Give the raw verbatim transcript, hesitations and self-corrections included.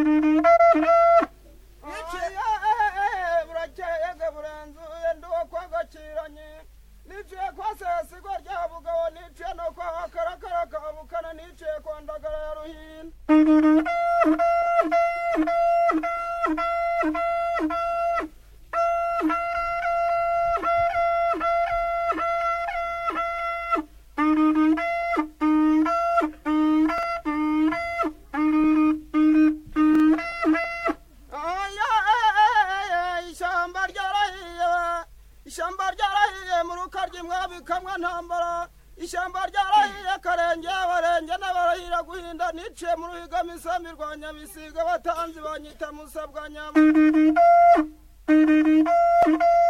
Ishyamba ryarahiye karenge abarenge n'abarahira guhinda niciye mu ruhiga misami rwanya bisiga batanzi banyita musabwa nyama